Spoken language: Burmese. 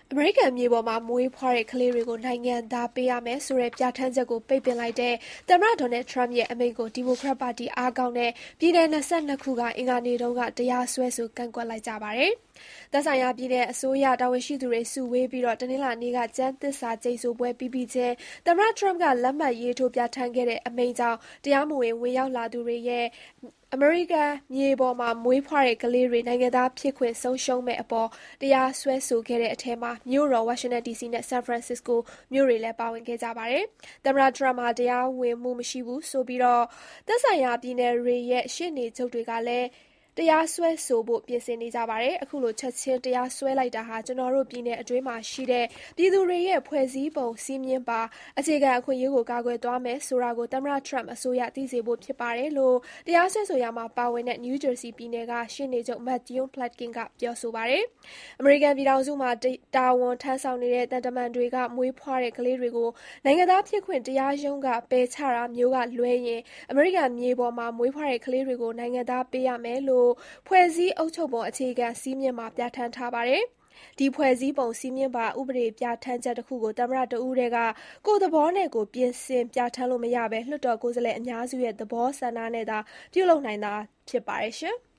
အမေရိကန်မြေပေါ်မှာမွေးဖွားတဲ့ကလေးတွေကိုနိုင်ငံသားပေးရမယ်ဆိုတဲ့ပြဋ္ဌာန်းချက်ကိုပိတ်ပင်လိုက်တဲ့သမ္မတ Donald Trump ရဲ့အမိန့်ကိုဒီမိုကရက်ပါတီအားကောင်းတဲ့ပြည်နယ်22ခုကအင်္ဂါနေ့တုန်းကတရားစွဲဆိုကန့်ကွက်လိုက်ကြပါတယ်။သက်ဆိုင်ရာပြည်နယ်အစိုးရတာဝန်ရှိသူတွေစုဝေးပြီးတနင်္လာနေ့ကကျမ်းသစ္စာကျိန်ဆိုပွဲပြီးပြီးချင်းသမ္မတ Trump ကလက်မှတ်ရေးထိုးပြဋ္ဌာန်းခဲ့တဲ့အမိန့်ကြောင့်တရားမဝင်ဝင်ရောက်လာသူတွေရဲ့အမေရိကန်မြေပေါ်မှာမွေးဖွားတဲ့ကလေးတွေနိုင်ငံသားဖြစ်ခွင့်ဆုံးရှုံးမယ့်အပေါ်တရားစွဲဆိုခဲ့တဲ့အထဲမှာမြို့တော်ဝါရှင်တန် DC နဲ့ San Francisco မြို့တွေလည်းပါဝင်ခဲ့ကြပါတယ်။သမ္မတ Trump ဟာတရားဝင်မှုမရှိဘူးဆိုပြီးသက်ဆိုင်ရာပြည်နယ်တွေရဲ့ရှေ့နေချုပ်တွေကလည်းတရားစွဲဆိုဖို့ပြင်ဆင်နေကြပါတယ်။အခုလိုချက်ချင်းတရားစွဲလိုက်တာဟာကျွန်တော်တို့ပြည်နယ်အတွင်းမှာရှိတဲ့ပြည်သူတွေရဲ့ဖွဲ့စည်းပုံစည်းမျဉ်းပါအခြေခံအခွင့်အရေးကိုကာကွယ်သွားမယ်ဆိုတာကိုသမ္မတ Trump အစိုးရသိစေဖို့ဖြစ်ပါတယ်လို့တရားစွဲဆိုရာမှာပါဝင်တဲ့ New Jersey ပြည်နယ်ကရှေ့နေချုပ် Matthew Platkin ကပြောဆိုပါတယ်။အမေရိကန်ပြည်ထောင်စုမှာတာဝန်ထမ်းဆောင်နေတဲ့သံတမန်တွေကမွေးဖွားတဲ့ကလေးတွေကိုနိုင်ငံသားဖြစ်ခွင့်တရားရုံးကပယ်ချတာမျိုးကလွဲရင်အမေရိကန်မြေပေါ်မှာမွေးဖွားတဲ့ကလေးတွေကိုနိုင်ငံသားပေးရမယ်လို့ဖွဲ့စည်းအုပ်ချုပ်ပုံအခြေခံစည်းမျဉ်းမှာပြဋ္ဌာန်းထားပါတယ်။ဒီဖွဲ့စည်းပုံစည်းမျဉ်းပါဥပဒေပြဋ္ဌာန်းချက်တစ်ခုကိုသမ္မတတဦးတည်းကကိုယ့်သဘောနဲ့ကိုယ်ပြင်ဆင်ပြဋ္ဌာန်းလို့မရဘဲလွှတ်တော်ကိုယ်စားလှယ်အများစုရဲ့သဘောဆန္ဒနဲ့သာပြုလုပ်နိုင်တာဖြစ်ပါတယ်။